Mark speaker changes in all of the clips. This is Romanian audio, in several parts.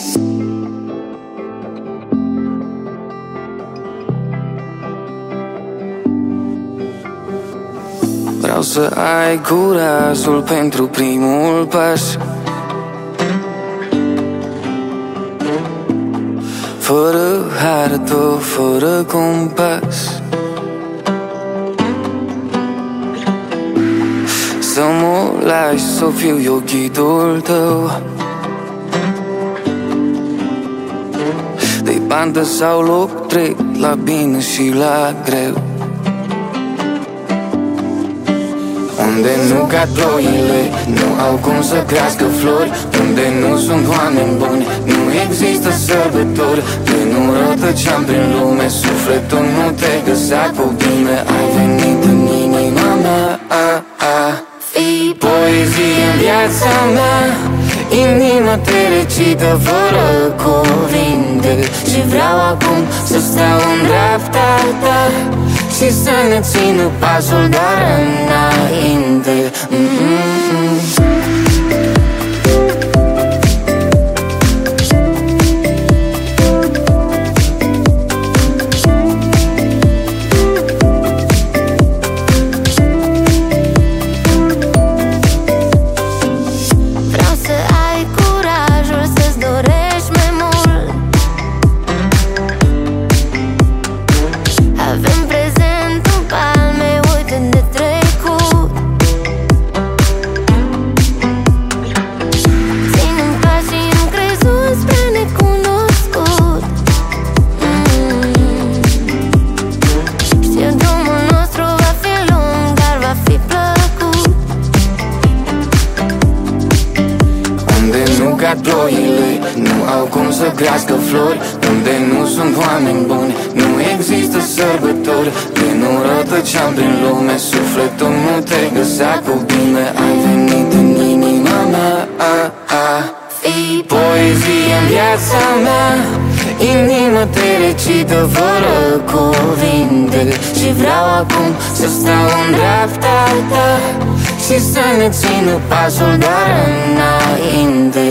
Speaker 1: Vreau să ai curajul pentru primul pas, fără hartă, fără compas, să mă lași să fiu eu ghidul tău, de bandă sau loc trec, la bine și la greu, unde nu cad ploile, nu au cum să crească flori, unde nu sunt oameni buni, nu există sărbători. De nu rătăceam prin lume, sufletul nu te găsea cu bine. Ai venit în inima mea, fii poezie în viața mea, inima te recită fără cuvinte. Și vreau acum să stau în dreapta ta și să ne țină pasul doar înainte.
Speaker 2: Vreau să ai curajul să-ți dorești mai mult. Avem prezentul palme, uitând de trecut. Ținem pașii încrezut spre necunoscut. Știu drumul nostru va fi lung, dar va fi plăcut.
Speaker 1: Unde nu cad ploile, nu au cum să crească flori, unde nu sunt oameni buni, nu există sărbători. De nu rătăceam prin lume, sufletul nu te găsea cu bine. Ai venit în inima mea,
Speaker 2: Fii
Speaker 1: poezie în viața mea, inima te recită fără cuvinte. Și vreau acum să stau în dreapta ta și să ne țină pasul doar înainte.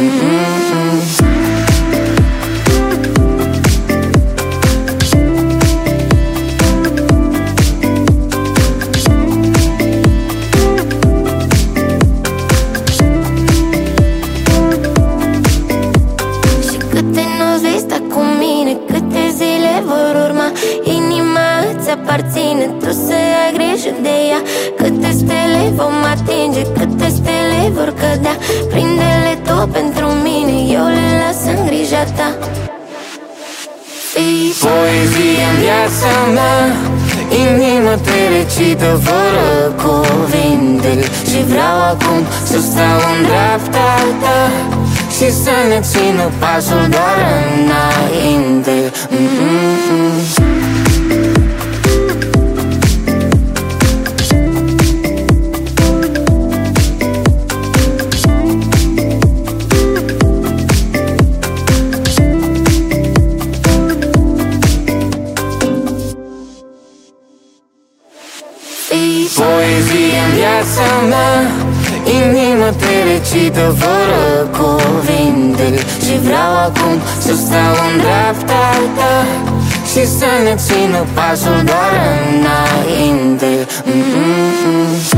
Speaker 2: Și câte noți vei sta cu mine, câte zile vor urma. Inima îți aparține, tu să ai grijă de ea. Câte stele vom atinge, câte stele vor cădea. Prinde-le tot pentru mine, eu le las în grija ta. Fii
Speaker 1: Poezie în viața mea, inima te recită fără cuvinte. Și vreau acum să stau în dreapta ta și să ne țină pasul doar înainte. Poezie în viața mea, inima te recită fără cuvinte. Și vreau acum să stau în dreapta ta și să ne țină pasul doar înainte.